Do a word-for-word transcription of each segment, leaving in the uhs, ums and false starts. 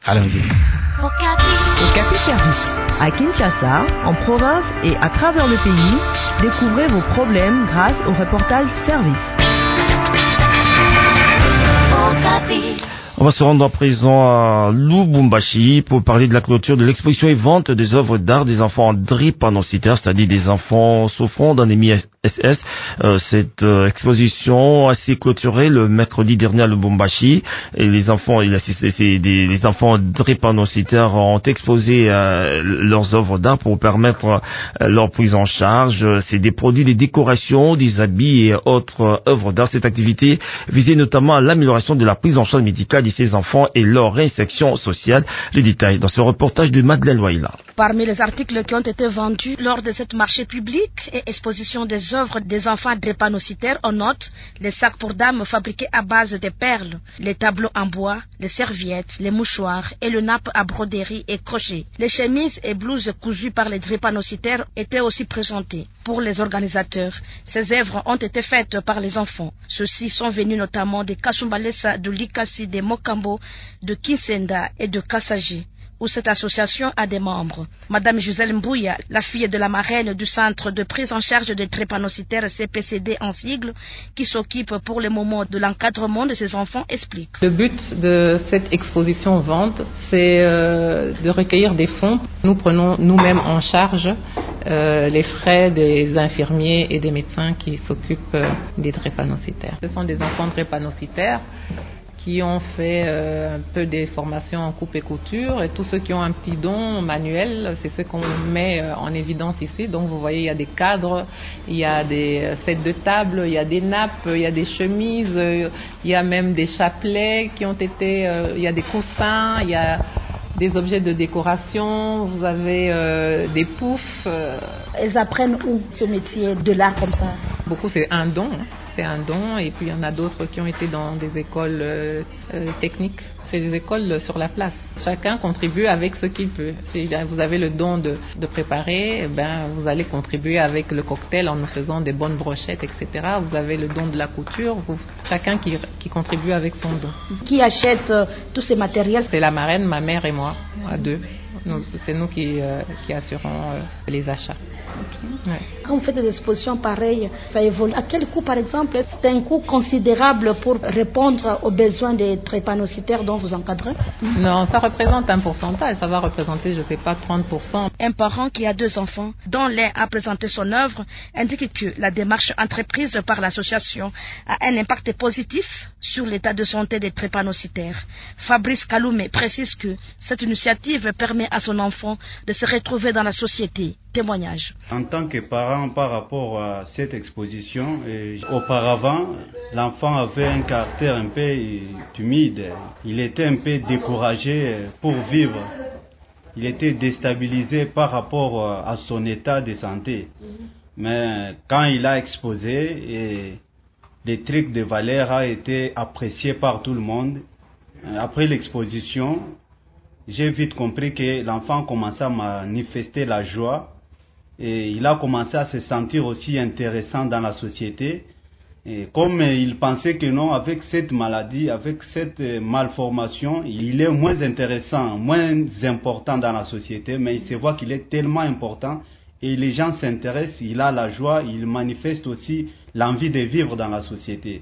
Allons-y. Okapi Service. À Kinshasa, en province et à travers le pays, découvrez vos problèmes grâce au reportage service. Okapi. On va se rendre à présent à Lubumbashi pour parler de la clôture de l'exposition et vente des œuvres d'art des enfants drépanocytaires, c'est-à-dire des enfants souffrant d'anémie S S. Euh, cette euh, exposition a été clôturée le mercredi dernier à Lubumbashi. Et les enfants, il des, les enfants drépanocytaires ont exposé euh, leurs œuvres d'art pour permettre euh, leur prise en charge. C'est des produits, des décorations, des habits et autres euh, œuvres d'art. Cette activité visait notamment à l'amélioration de la prise en charge médicale de ces enfants et leur réinsertion sociale. Les détails dans ce reportage de Madeleine Waila. Parmi les articles qui ont été vendus lors de cette marché public et exposition des œuvres des enfants drépanocytaires, on note les sacs pour dames fabriqués à base de perles, les tableaux en bois, les serviettes, les mouchoirs et le nappe à broderie et crochet. Les chemises et blouses cousues par les drépanocytaires étaient aussi présentées. Pour les organisateurs, ces œuvres ont été faites par les enfants. Ceux-ci sont venus notamment de Kasumbalesa, de Likasi, de Mokambo, de Kisenda et de Kassaji, où cette association a des membres. Madame Gisèle Mbouya, la fille de la marraine du centre de prise en charge des drépanocytaires C P C D en sigle, qui s'occupe pour le moment de l'encadrement de ces enfants, explique. Le but de cette exposition vente, c'est euh, de recueillir des fonds. Nous prenons nous-mêmes en charge euh, les frais des infirmiers et des médecins qui s'occupent euh, des drépanocytaires. Ce sont des enfants drépanocytaires qui ont fait euh, un peu des formations en coupe et couture, et tous ceux qui ont un petit don manuel, c'est ce qu'on met euh, en évidence ici. Donc vous voyez, il y a des cadres, il y a des euh, sets de table, il y a des nappes, il y a des chemises, euh, il y a même des chapelets qui ont été, euh, il y a des coussins, il y a des objets de décoration, vous avez euh, des poufs. Euh. Elles apprennent où ce métier de l'art comme ça? Beaucoup, c'est un don. Hein. C'est un don, et puis il y en a d'autres qui ont été dans des écoles euh, euh, techniques. C'est des écoles sur la place. Chacun contribue avec ce qu'il peut. Si vous avez le don de, de préparer, eh ben, vous allez contribuer avec le cocktail en nous faisant des bonnes brochettes, et cetera. Vous avez le don de la couture. Vous, chacun qui, qui contribue avec son don. Qui achète euh, tous ces matériels? C'est la marraine, ma mère et moi, à deux. Nous, c'est nous qui, euh, qui assurons euh, les achats. Okay. Ouais. Quand vous faites des expositions pareilles, ça évolue. À quel coût, par exemple? C'est un coût considérable pour répondre aux besoins des drépanocytaires dont vous encadrez? Non, ça représente un pourcentage. Ça va représenter, je ne sais pas, trente pour cent. Un parent qui a deux enfants, dont l'un a présenté son œuvre, indique que la démarche entreprise par l'association a un impact positif sur l'état de santé des drépanocytaires. Fabrice Kaloumé précise que cette initiative permet à son enfant de se retrouver dans la société. Témoignage. En tant que parent, par rapport à cette exposition, et auparavant, l'enfant avait un caractère un peu timide. Il était un peu découragé pour vivre. Il était déstabilisé par rapport à son état de santé. Mais quand il a exposé, et les trucs de valeur ont été appréciés par tout le monde. Après l'exposition, j'ai vite compris que l'enfant commençait à manifester la joie et il a commencé à se sentir aussi intéressant dans la société. Et comme il pensait que non, avec cette maladie, avec cette malformation, il est moins intéressant, moins important dans la société, mais il se voit qu'il est tellement important et les gens s'intéressent, il a la joie, il manifeste aussi l'envie de vivre dans la société.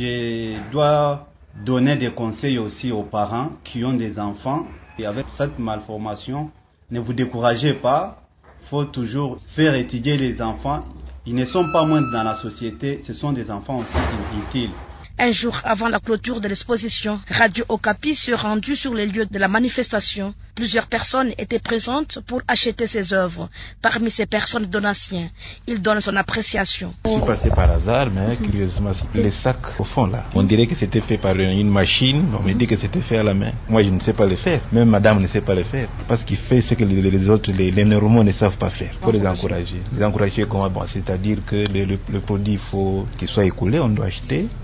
Je dois donner des conseils aussi aux parents qui ont des enfants. Et avec cette malformation, ne vous découragez pas, il faut toujours faire étudier les enfants. Ils ne sont pas moins dans la société, ce sont des enfants aussi utiles. Un jour avant la clôture de l'exposition, Radio Okapi s'est rendu sur les lieux de la manifestation. Plusieurs personnes étaient présentes pour acheter ses œuvres. Parmi ces personnes donatiens, il donne son appréciation. Je suis passé par hasard, mais curieusement, les sacs au fond là, on dirait que c'était fait par une machine, on me dit que c'était fait à la main. Moi je ne sais pas le faire, même madame ne sait pas le faire, parce qu'il fait ce que les, les autres, les, les normaux ne savent pas faire. Il faut les encourager. Les encourager comment? Bon, c'est-à-dire que le, le, le produit, il faut qu'il soit écoulé, on doit acheter, je peux revenir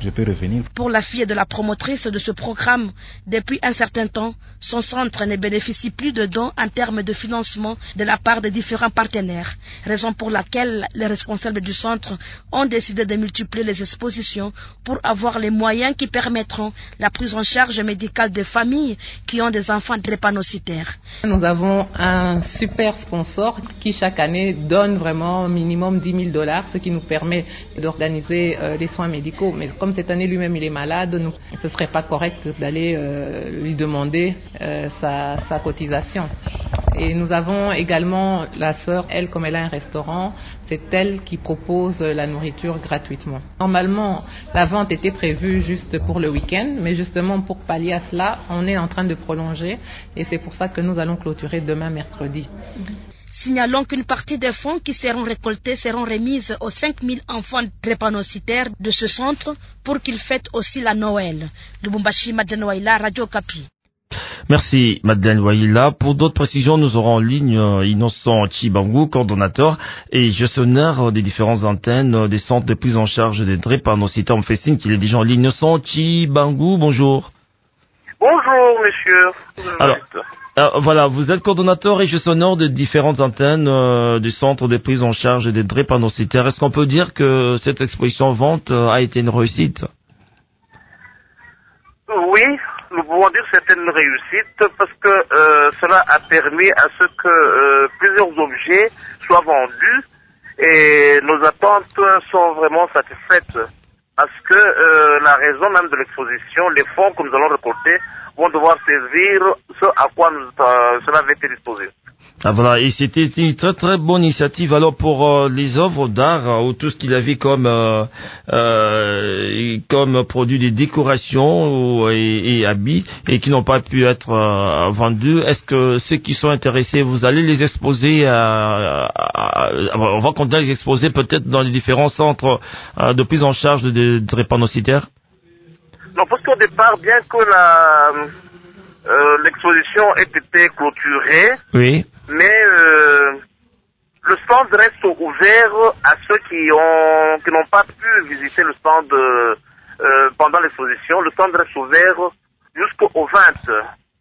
intervenir. Pour la fille de la promotrice de ce programme, depuis un certain temps, son centre ne bénéficie plus de dons en termes de financement de la part de différents partenaires, raison pour laquelle les responsables du centre ont décidé de multiplier les expositions pour avoir les moyens qui permettront la prise en charge médicale des familles qui ont des enfants drépanocytaires. Nous avons un super sponsor qui chaque année donne vraiment minimum dix mille dollars, ce qui nous permet d'organiser euh, les soins médicaux. Mais comme cette année lui-même il est malade, nous, ce ne serait pas correct d'aller euh, lui demander euh, sa, sa cotisation. Et nous avons également la sœur, elle, comme elle a un restaurant, c'est elle qui propose la nourriture gratuitement. Normalement, la vente était prévue juste pour le week-end, mais justement pour pallier à cela, on est en train de prolonger et c'est pour ça que nous allons clôturer demain mercredi. Signalons qu'une partie des fonds qui seront récoltés seront remises aux cinq mille enfants drépanocytaires de ce centre pour qu'ils fêtent aussi la Noël. Lubumbashi, Madeleine Waila, Radio Kapi. Merci Madeleine Waila. Pour d'autres précisions, nous aurons en ligne euh, Innocent Chibangu, coordonnateur et gestionnaire des différentes antennes euh, des centres de prise en charge des drépanocytaires. On fait signe qu'il est déjà en ligne. Innocent Chibangu, bonjour. Bonjour monsieur. Alors, euh, voilà, vous êtes coordonnateur et gestionnaire de différentes antennes euh, du centre de prise en charge des drépanocytaires. Est-ce qu'on peut dire que cette exposition vente euh, a été une réussite? Oui, nous pouvons dire que c'était une réussite parce que euh, cela a permis à ce que euh, plusieurs objets soient vendus et nos attentes sont vraiment satisfaites parce que euh, la raison même de l'exposition, les fonds que nous allons récolter vont devoir servir ce à quoi nous, euh, cela avait été disposé. Ah voilà, et c'était une très très bonne initiative alors pour euh, les œuvres d'art euh, ou tout ce qu'il avait comme euh, euh, comme produits de décoration ou, et, et habits et qui n'ont pas pu être euh, vendus. Est-ce que ceux qui sont intéressés, vous allez les exposer à, à, à, on va continuer à les exposer peut-être dans les différents centres euh, de prise en charge de, de drépanocytaires? Non, parce qu'au départ, bien que la euh, l'exposition ait été clôturée, oui. Mais euh, le stand reste ouvert à ceux qui ont qui n'ont pas pu visiter le stand euh, euh, pendant l'exposition. Le stand reste ouvert jusqu'au vingt.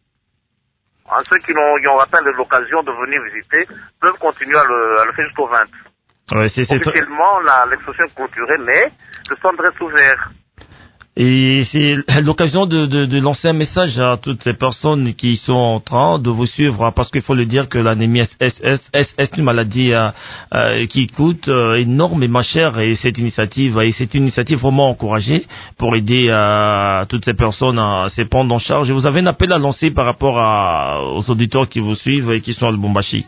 À ceux qui n'ont, qui ont raté l'occasion de venir visiter peuvent continuer à le, à le faire jusqu'au vingt. Ouais, c'est, c'est Officiellement, la, l'exposition est clôturée, mais le stand reste ouvert. Et c'est l'occasion de, de, de lancer un message à toutes ces personnes qui sont en train de vous suivre, parce qu'il faut le dire que l'anémie S S est une maladie euh, euh, qui coûte euh, énormément cher et cette initiative et c'est une initiative vraiment encouragée pour aider euh, toutes ces personnes à se prendre en charge. Et vous avez un appel à lancer par rapport à, aux auditeurs qui vous suivent et qui sont à Lubumbashi.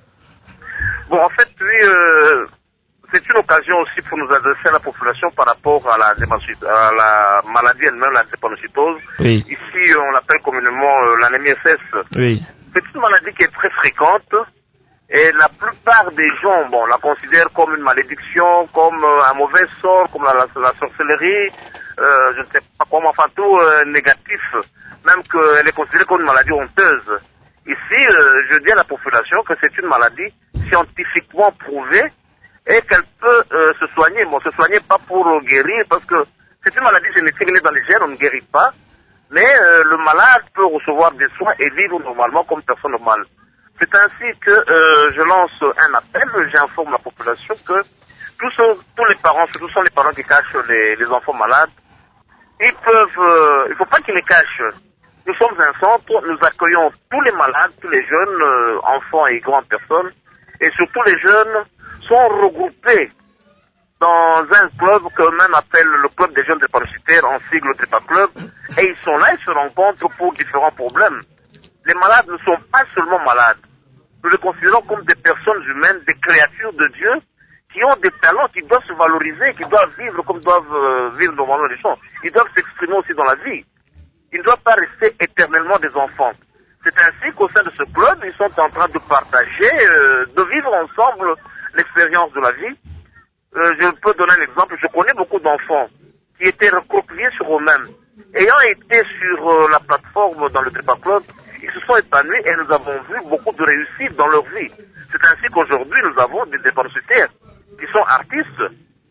Bon, en fait, oui, euh, c'est une occasion aussi pour nous adresser à la population par rapport à la, à la maladie elle-même, la drépanocytose. Oui. Ici, on l'appelle communément euh, l'anémie S S. Oui. C'est une maladie qui est très fréquente et la plupart des gens, bon, la considèrent comme une malédiction, comme euh, un mauvais sort, comme la, la, la sorcellerie, euh, je ne sais pas comment, enfin tout euh, négatif, même qu'elle est considérée comme une maladie honteuse. Ici, euh, je dis à la population que c'est une maladie scientifiquement prouvée et qu'elle peut euh, se soigner. Bon, se soigner pas pour euh, guérir, parce que c'est une maladie génétique, elle est dans les gènes, on ne guérit pas. Mais euh, le malade peut recevoir des soins et vivre normalement comme personne normale. C'est ainsi que euh, je lance un appel, j'informe la population que tous, ceux, tous les parents, surtout sont les parents qui cachent les, les enfants malades, ils peuvent, euh, il ne faut pas qu'ils les cachent. Nous sommes un centre, nous accueillons tous les malades, tous les jeunes, euh, enfants et grandes personnes, et surtout les jeunes sont regroupés dans un club qu'eux-mêmes appellent le club des jeunes drépanocytaires, en sigle Drépa Club, et ils sont là, ils se rencontrent pour différents problèmes. Les malades ne sont pas seulement malades. Nous les considérons comme des personnes humaines, des créatures de Dieu, qui ont des talents, qui doivent se valoriser, qui doivent vivre comme doivent euh, vivre normalement les gens. Ils doivent s'exprimer aussi dans la vie. Ils ne doivent pas rester éternellement des enfants. C'est ainsi qu'au sein de ce club, ils sont en train de partager, euh, de vivre ensemble l'expérience de la vie. Euh, je peux donner un exemple. Je connais beaucoup d'enfants qui étaient recroquevillés sur eux-mêmes. Ayant été sur euh, la plateforme dans le Drépa Club, ils se sont épanouis et nous avons vu beaucoup de réussite dans leur vie. C'est ainsi qu'aujourd'hui, nous avons des drépanocytaires qui sont artistes,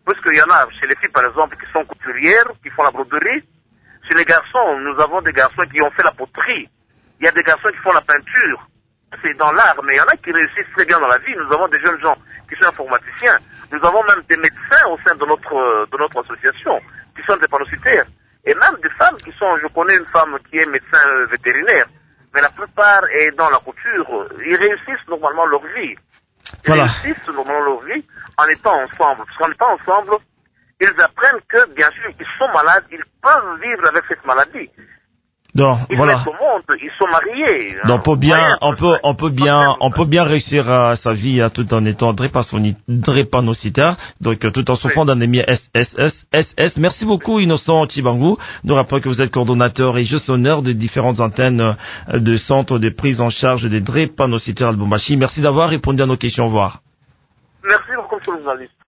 Parce qu'il y en a chez les filles, par exemple, qui sont couturières, qui font la broderie. Chez les garçons, nous avons des garçons qui ont fait la poterie. Il y a des garçons qui font la peinture. C'est dans l'art, mais il y en a qui réussissent très bien dans la vie. Nous avons des jeunes gens qui sont informaticiens. Nous avons même des médecins au sein de notre, de notre association, qui sont des panocitaires. Et même des femmes qui sont, je connais une femme qui est médecin vétérinaire, mais la plupart est dans la couture. Ils réussissent normalement leur vie. Ils Voilà. réussissent normalement leur vie en étant ensemble. Parce qu'en étant ensemble, ils apprennent que, bien sûr, ils sont malades, ils peuvent vivre avec cette maladie. Donc, Ils voilà. mettent au monde, ils sont mariés. Donc, on peut bien, Ouais, on peut, on peut bien, on peut bien réussir à sa vie hein, tout en étant drépano- drépanocytaire, donc euh, tout en souffrant Oui. d'anémie S S S S. Merci beaucoup, Innocent Chibangu. Nous rappelons que vous êtes coordonnateur et gestionnaire de différentes antennes euh, de centres de prise en charge des drépanocytaires à Lubumbashi. Merci d'avoir répondu à nos questions. Au revoir. Merci beaucoup, monsieur le journaliste.